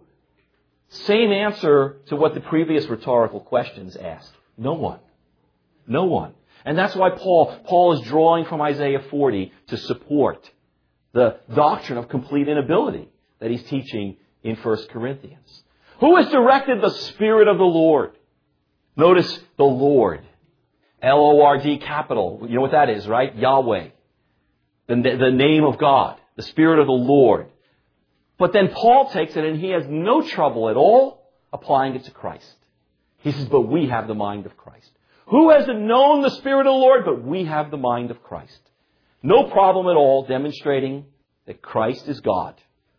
Speaker 1: Same answer to what the previous rhetorical questions asked. No one. No one. And that's why Paul is drawing from Isaiah 40 to support the doctrine of complete inability that he's teaching in 1 Corinthians. Who has directed the Spirit of the Lord? Notice the Lord. L-O-R-D capital. You know what that is, right? Yahweh. The name of God. The Spirit of the Lord. But then Paul takes it and he has no trouble at all applying it to Christ. He says, but we have the mind of Christ. Who has known the Spirit of the Lord? But we have the mind of Christ. No problem at all demonstrating that Christ is God.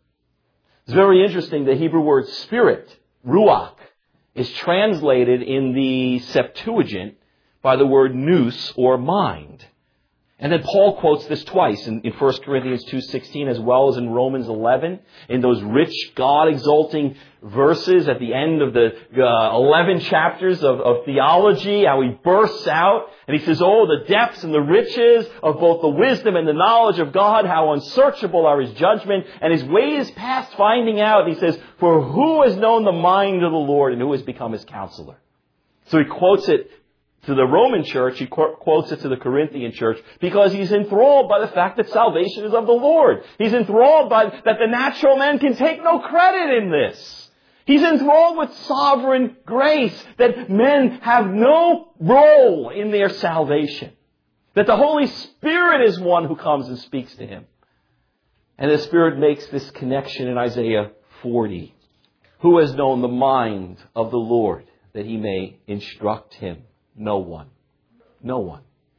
Speaker 1: It's very interesting. The Hebrew word spirit, ruach, is translated in the Septuagint by the word nous or mind. And then Paul quotes this twice in 1 Corinthians 2:16 as well as in Romans 11 in those rich God-exalting verses at the end of the 11 chapters of theology, how he bursts out and he says, oh, the depths and the riches of both the wisdom and the knowledge of God, how unsearchable are His judgment and His ways past finding out. And he says, for who has known the mind of the Lord and who has become His counselor? So he quotes it to the Roman church, he quotes it to the Corinthian church, because he's enthralled by the fact that salvation is of the Lord. He's enthralled by that the natural man can take no credit in this. He's enthralled with sovereign grace, that men have no role in their salvation. That the Holy Spirit is one who comes and speaks to him. And the Spirit makes this connection in Isaiah 40. Who has known the mind of the Lord that He may instruct him? No one. No one.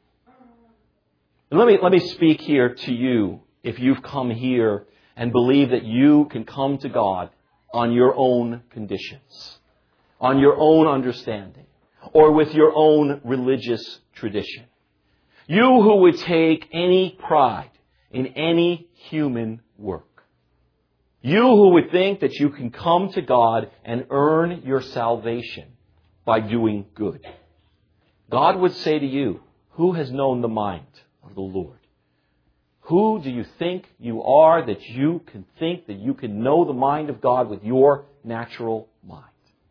Speaker 1: And let me speak here to you if you've come here and believe that you can come to God on your own conditions, on your own understanding, or with your own religious tradition. You who would take any pride in any human work. You who would think that you can come to God and earn your salvation by doing good. God would say to you, who has known the mind of the Lord? Who do you think you are that you can think that you can know the mind of God with your natural mind?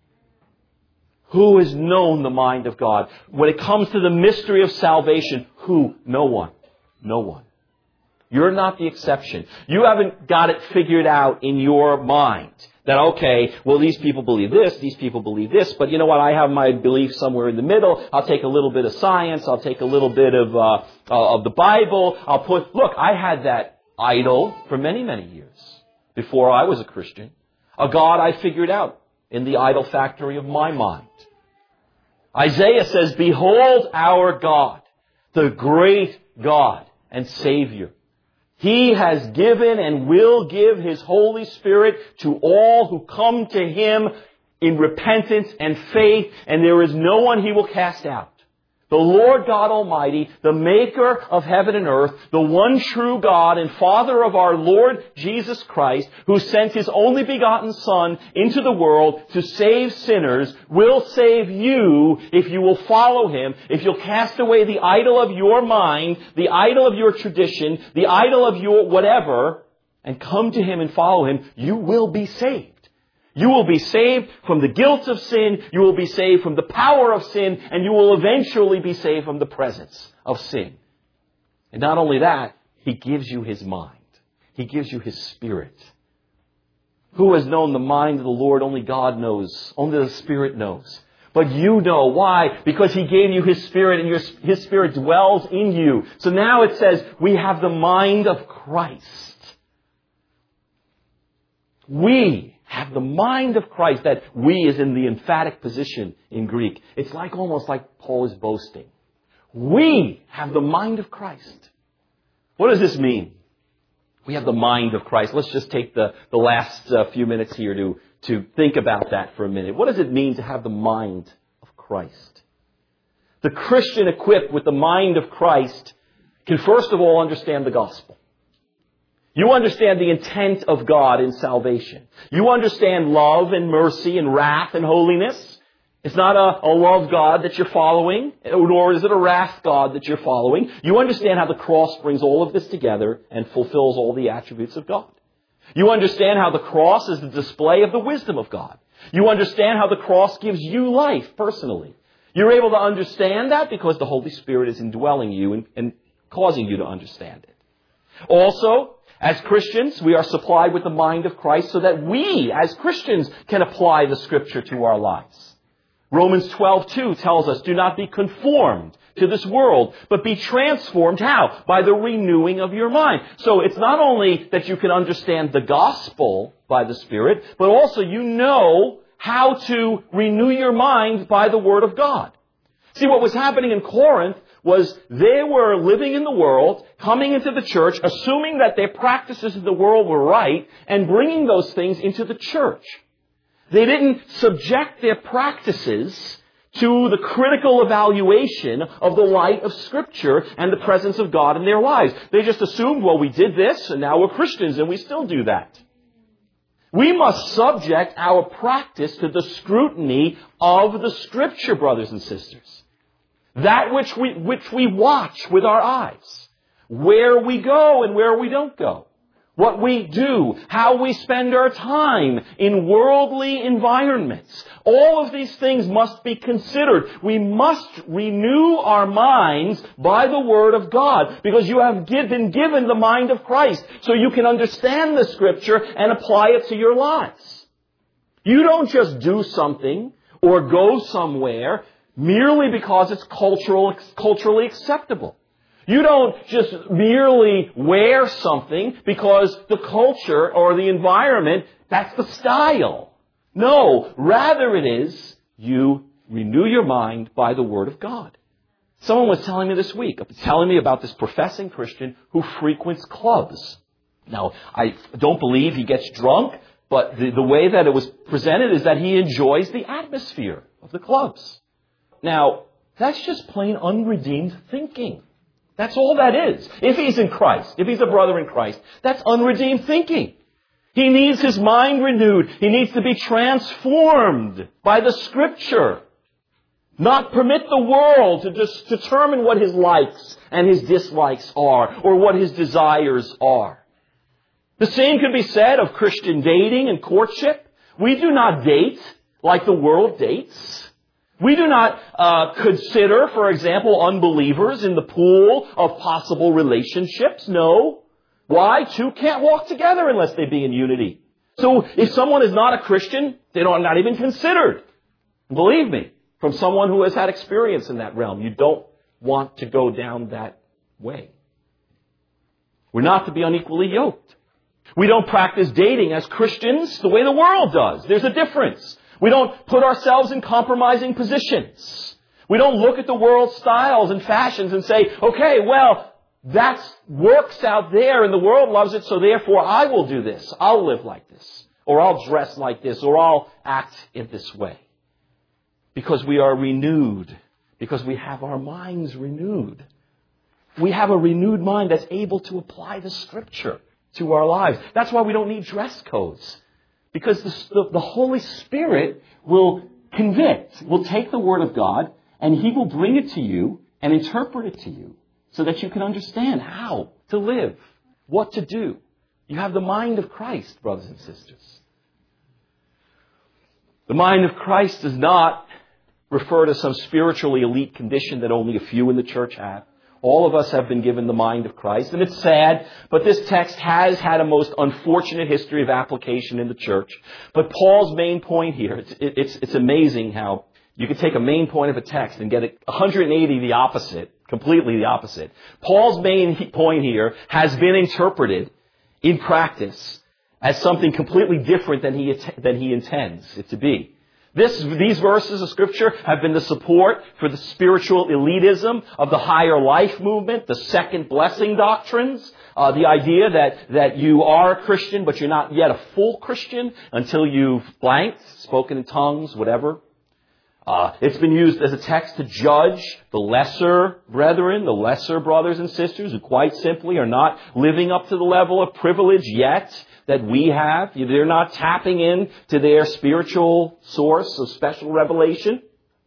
Speaker 1: Who has known the mind of God? When it comes to the mystery of salvation, who? No one. No one. You're not the exception. You haven't got it figured out in your mind That, okay, well, these people believe this, these people believe this, but you know what, I have my belief somewhere in the middle. I'll take a little bit of science, I'll take a little bit of the Bible, look, I had that idol for many, many years before I was a Christian. A God I figured out in the idol factory of my mind. Isaiah says, behold our God, the great God and Savior. He has given and will give His Holy Spirit to all who come to Him in repentance and faith, and there is no one He will cast out. The Lord God Almighty, the Maker of heaven and earth, the one true God and Father of our Lord Jesus Christ, who sent His only begotten Son into the world to save sinners, will save you if you will follow Him, if you'll cast away the idol of your mind, the idol of your tradition, the idol of your whatever, and come to Him and follow Him. You will be saved. You will be saved from the guilt of sin, you will be saved from the power of sin, and you will eventually be saved from the presence of sin. And not only that, He gives you His mind. He gives you His Spirit. Who has known the mind of the Lord? Only God knows. Only the Spirit knows. But you know. Why? Because He gave you His Spirit, and His Spirit dwells in you. So now it says, we have the mind of Christ. We have the mind of Christ. That we is in the emphatic position in Greek. It's almost like Paul is boasting. We have the mind of Christ. What does this mean? We have the mind of Christ. Let's just take the last few minutes here to think about that for a minute. What does it mean to have the mind of Christ? The Christian equipped with the mind of Christ can first of all understand the gospel. You understand the intent of God in salvation. You understand love and mercy and wrath and holiness. It's not a love God that you're following, nor is it a wrath God that you're following. You understand how the cross brings all of this together and fulfills all the attributes of God. You understand how the cross is the display of the wisdom of God. You understand how the cross gives you life personally. You're able to understand that because the Holy Spirit is indwelling you and causing you to understand it. Also, as Christians, we are supplied with the mind of Christ so that we, as Christians, can apply the Scripture to our lives. Romans 12:2 tells us, do not be conformed to this world, but be transformed. How? By the renewing of your mind. So it's not only that you can understand the gospel by the Spirit, but also you know how to renew your mind by the Word of God. See, what was happening in Corinth was they were living in the world, coming into the church, assuming that their practices in the world were right, and bringing those things into the church. They didn't subject their practices to the critical evaluation of the light of Scripture and the presence of God in their lives. They just assumed, well, we did this, and now we're Christians, and we still do that. We must subject our practice to the scrutiny of the Scripture, brothers and sisters. That which we watch with our eyes. Where we go and where we don't go. What we do. How we spend our time in worldly environments. All of these things must be considered. We must renew our minds by the Word of God. Because you have been given the mind of Christ. So you can understand the Scripture and apply it to your lives. You don't just do something or go somewhere merely because it's culturally acceptable. You don't just merely wear something because the culture or the environment, that's the style. No, rather it is you renew your mind by the Word of God. Someone was telling me this week, telling me about this professing Christian who frequents clubs. Now, I don't believe he gets drunk, but the way that it was presented is that he enjoys the atmosphere of the clubs. Now, that's just plain unredeemed thinking. That's all that is. If he's in Christ, if he's a brother in Christ, that's unredeemed thinking. He needs his mind renewed. He needs to be transformed by the Scripture. Not permit the world to just determine what his likes and his dislikes are, or what his desires are. The same could be said of Christian dating and courtship. We do not date like the world dates. We do not consider, for example, unbelievers in the pool of possible relationships. No. Why? Two can't walk together unless they be in unity. So if someone is not a Christian, they are not even considered. Believe me, from someone who has had experience in that realm, you don't want to go down that way. We're not to be unequally yoked. We don't practice dating as Christians the way the world does. There's a difference. We don't put ourselves in compromising positions. We don't look at the world's styles and fashions and say, okay, well, that works out there and the world loves it, so therefore I will do this. I'll live like this. Or I'll dress like this. Or I'll act in this way. Because we are renewed. Because we have our minds renewed. We have a renewed mind that's able to apply the Scripture to our lives. That's why we don't need dress codes. Because the Holy Spirit will convict, will take the Word of God, and He will bring it to you and interpret it to you so that you can understand how to live, what to do. You have the mind of Christ, brothers and sisters. The mind of Christ does not refer to some spiritually elite condition that only a few in the church have. All of us have been given the mind of Christ. And it's sad, but this text has had a most unfortunate history of application in the church. But Paul's main point here, it's amazing how you can take a main point of a text and get it 180 the opposite, completely the opposite. Paul's main point here has been interpreted in practice as something completely different than he intends it to be. These verses of Scripture have been the support for the spiritual elitism of the higher life movement, the second blessing doctrines, the idea that you are a Christian, but you're not yet a full Christian until you've blanked, spoken in tongues, whatever. It's been used as a text to judge the lesser brethren, the lesser brothers and sisters who quite simply are not living up to the level of privilege yet that we have. They're not tapping in to their spiritual source of special revelation.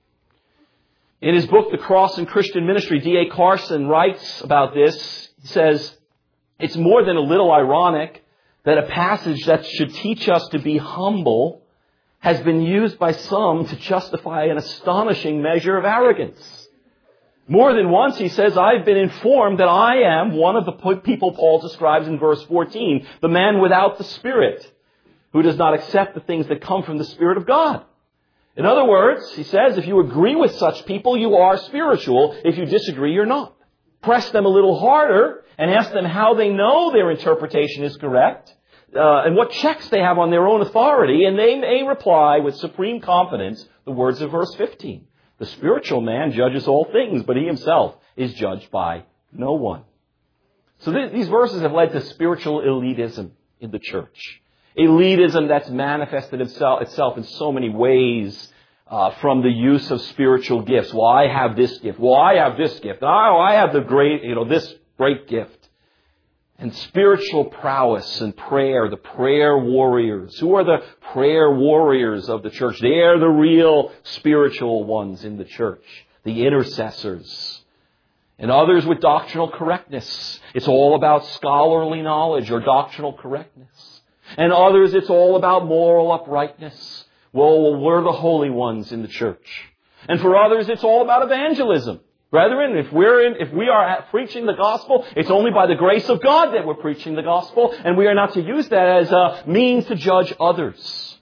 Speaker 1: In his book, The Cross and Christian Ministry, D.A. Carson writes about this. He says, it's more than a little ironic that a passage that should teach us to be humble has been used by some to justify an astonishing measure of arrogance. More than once, he says, I've been informed that I am one of the people Paul describes in verse 14, the man without the Spirit, who does not accept the things that come from the Spirit of God. In other words, he says, if you agree with such people, you are spiritual. If you disagree, you're not. Press them a little harder and ask them how they know their interpretation is correct and what checks they have on their own authority, and they may reply with supreme confidence the words of verse 15. The spiritual man judges all things, but he himself is judged by no one. So these verses have led to spiritual elitism in the church. Elitism that's manifested itself in so many ways from the use of spiritual gifts. Well, I have this gift. Well, I have this gift. Oh, I have this great gift. And spiritual prowess and prayer, the prayer warriors. Who are the prayer warriors of the church? They are the real spiritual ones in the church. The intercessors. And others with doctrinal correctness. It's all about scholarly knowledge or doctrinal correctness. And others, it's all about moral uprightness. Well, we're the holy ones in the church. And for others, it's all about evangelism. Brethren, if we are preaching the gospel, it's only by the grace of God that we're preaching the gospel, and we are not to use that as a means to judge others.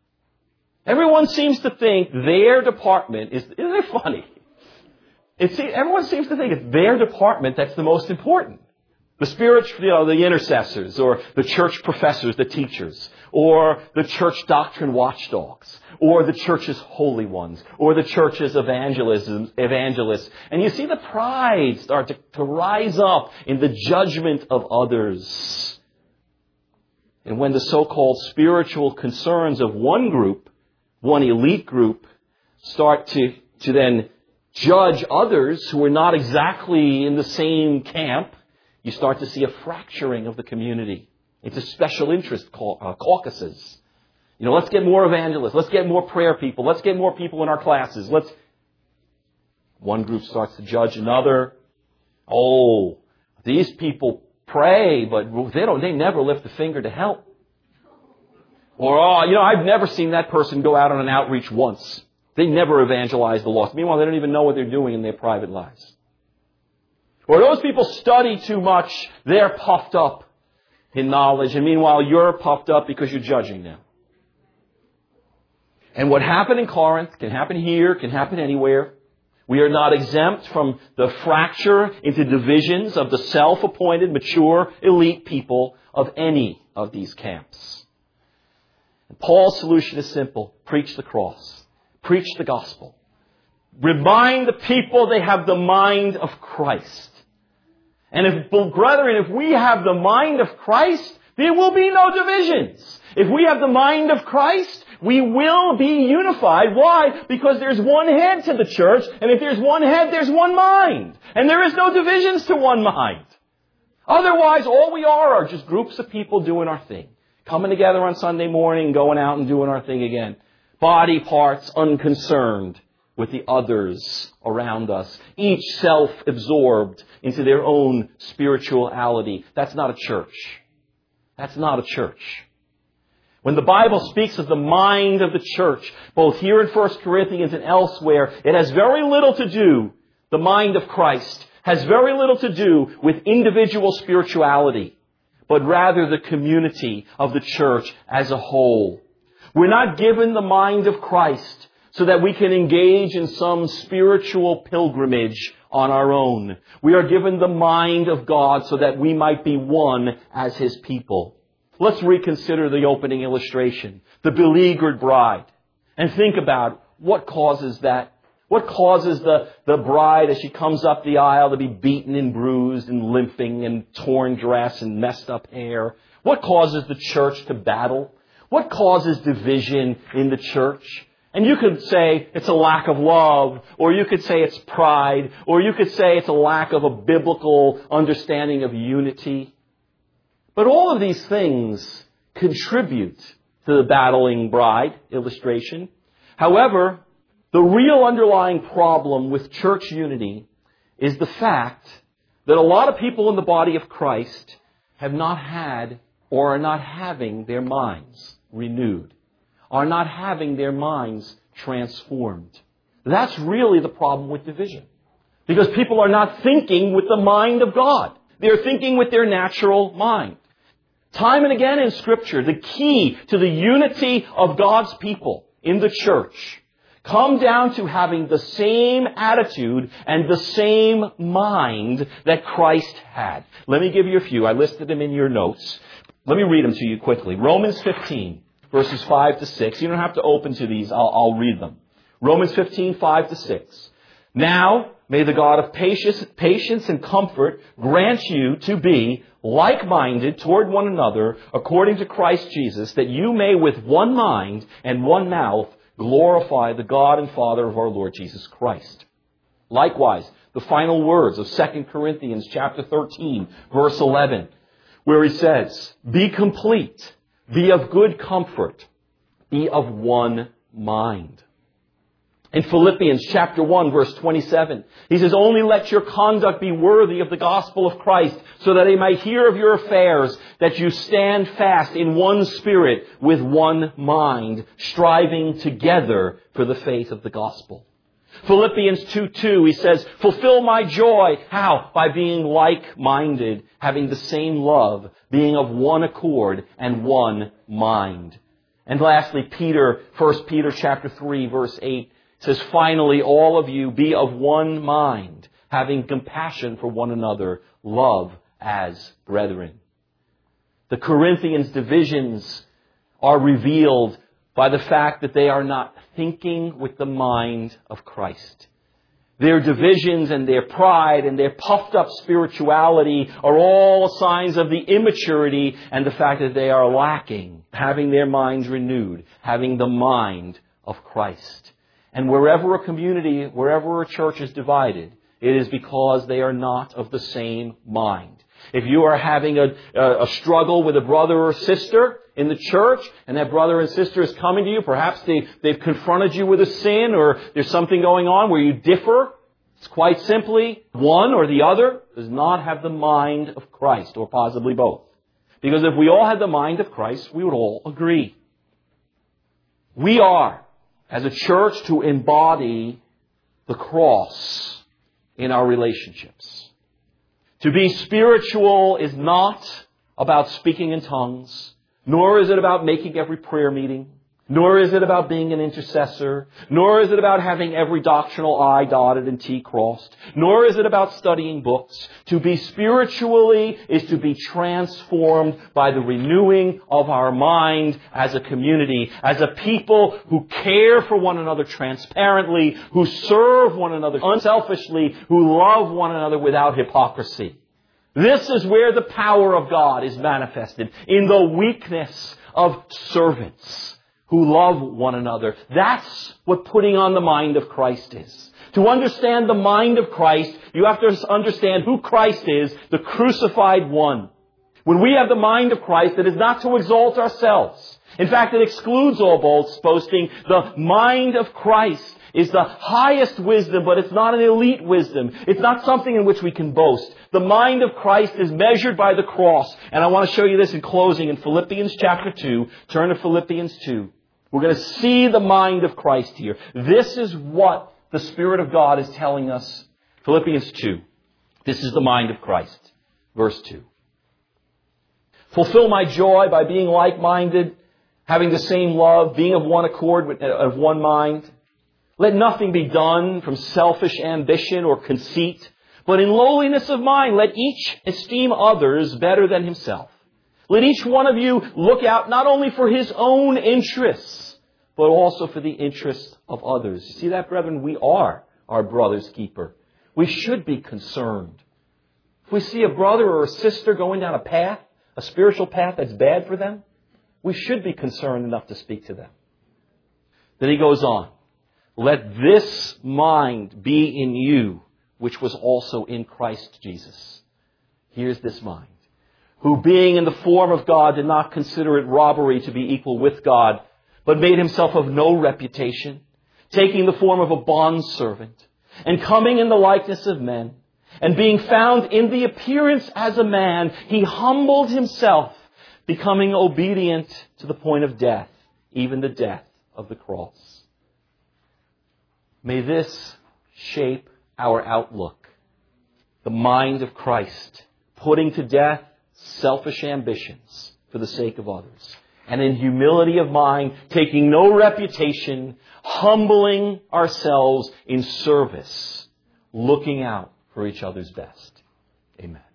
Speaker 1: Everyone seems to think their department isn't it funny? Everyone seems to think it's their department that's the most important. The the intercessors, or the church professors, the teachers, or the church doctrine watchdogs, or the church's holy ones, or the church's evangelists. And you see the pride start to rise up in the judgment of others. And when the so-called spiritual concerns of one group, one elite group, start to then judge others who are not exactly in the same camp, you start to see a fracturing of the community into special interest caucuses. Let's get more evangelists. Let's get more prayer people. Let's get more people in our classes. One group starts to judge another. Oh, these people pray, but they never lift a finger to help. Or, I've never seen that person go out on an outreach once. They never evangelize the lost. Meanwhile, they don't even know what they're doing in their private lives. Or those people study too much, they're puffed up. in knowledge, and meanwhile you're puffed up because you're judging them. And what happened in Corinth can happen here, can happen anywhere. We are not exempt from the fracture into divisions of the self-appointed, mature, elite people of any of these camps. And Paul's solution is simple. Preach the cross. Preach the gospel. Remind the people they have the mind of Christ. And brethren, if we have the mind of Christ, there will be no divisions. If we have the mind of Christ, we will be unified. Why? Because there's one head to the church, and if there's one head, there's one mind. And there is no divisions to one mind. Otherwise, all we are just groups of people doing our thing. Coming together on Sunday morning, going out and doing our thing again. Body parts unconcerned with the others around us. Each self-absorbed into their own spirituality. That's not a church. That's not a church. When the Bible speaks of the mind of the church, both here in 1 Corinthians and elsewhere, it has very little to do, the mind of Christ, has very little to do with individual spirituality, but rather the community of the church as a whole. We're not given the mind of Christ so that we can engage in some spiritual pilgrimage on our own. We are given the mind of God so that we might be one as His people. Let's reconsider the opening illustration, the beleaguered bride, and think about what causes that. What causes the bride as she comes up the aisle to be beaten and bruised and limping and torn dress and messed up hair? What causes the church to battle? What causes division in the church? And you could say it's a lack of love, or you could say it's pride, or you could say it's a lack of a biblical understanding of unity. But all of these things contribute to the battling bride illustration. However, the real underlying problem with church unity is the fact that a lot of people in the body of Christ have not had or are not having their minds renewed, are not having their minds transformed. That's really the problem with division. Because people are not thinking with the mind of God. They're thinking with their natural mind. Time and again in Scripture, the key to the unity of God's people in the church come down to having the same attitude and the same mind that Christ had. Let me give you a few. I listed them in your notes. Let me read them to you quickly. Romans 15, verses 5 to 6. You don't have to open to these. I'll read them. Romans 15, 5 to 6. Now, may the God of patience and comfort grant you to be like-minded toward one another according to Christ Jesus, that you may with one mind and one mouth glorify the God and Father of our Lord Jesus Christ. Likewise, the final words of 2 Corinthians chapter 13, verse 11, where he says, be complete, be of good comfort, be of one mind. In Philippians chapter 1, verse 27, he says, only let your conduct be worthy of the gospel of Christ, so that they might hear of your affairs, that you stand fast in one spirit with one mind, striving together for the faith of the gospel. Philippians 2:2, he says, fulfill my joy. How? By being like-minded, having the same love, being of one accord and one mind. And lastly, 1 Peter chapter 3, verse 8, says, finally, all of you be of one mind, having compassion for one another, love as brethren. The Corinthians' divisions are revealed by the fact that they are not thinking with the mind of Christ. Their divisions and their pride and their puffed up spirituality are all signs of the immaturity and the fact that they are lacking, having their minds renewed, having the mind of Christ. And wherever a community, wherever a church is divided, it is because they are not of the same mind. If you are having a struggle with a brother or sister in the church, and that brother and sister is coming to you, perhaps they've confronted you with a sin, or there's something going on where you differ, it's quite simply one or the other does not have the mind of Christ, or possibly both. Because if we all had the mind of Christ, we would all agree. We are, as a church, to embody the cross in our relationships. To be spiritual is not about speaking in tongues, nor is it about making every prayer meeting, nor is it about being an intercessor, nor is it about having every doctrinal I dotted and T crossed, nor is it about studying books. To be spiritually is to be transformed by the renewing of our mind as a community, as a people who care for one another transparently, who serve one another unselfishly, who love one another without hypocrisy. This is where the power of God is manifested, in the weakness of servants who love one another. That's what putting on the mind of Christ is. To understand the mind of Christ, you have to understand who Christ is, the crucified one. When we have the mind of Christ, it is not to exalt ourselves. In fact, it excludes all boasting. The mind of Christ is the highest wisdom, but it's not an elite wisdom. It's not something in which we can boast. The mind of Christ is measured by the cross. And I want to show you this in closing in Philippians chapter 2. Turn to Philippians 2. We're going to see the mind of Christ here. This is what the Spirit of God is telling us. Philippians 2. This is the mind of Christ. Verse 2. Fulfill my joy by being like-minded, having the same love, being of one accord, of one mind. Let nothing be done from selfish ambition or conceit, but in lowliness of mind, let each esteem others better than himself. Let each one of you look out not only for his own interests, but also for the interests of others. You see that, brethren? We are our brother's keeper. We should be concerned. If we see a brother or a sister going down a path, a spiritual path that's bad for them, we should be concerned enough to speak to them. Then he goes on. Let this mind be in you, which was also in Christ Jesus. Here's this mind. Who being in the form of God did not consider it robbery to be equal with God, but made himself of no reputation, taking the form of a bondservant, and coming in the likeness of men, and being found in the appearance as a man, he humbled himself, becoming obedient to the point of death, even the death of the cross. May this shape our outlook. The mind of Christ, putting to death selfish ambitions for the sake of others. And in humility of mind, taking no reputation, humbling ourselves in service, looking out for each other's best. Amen.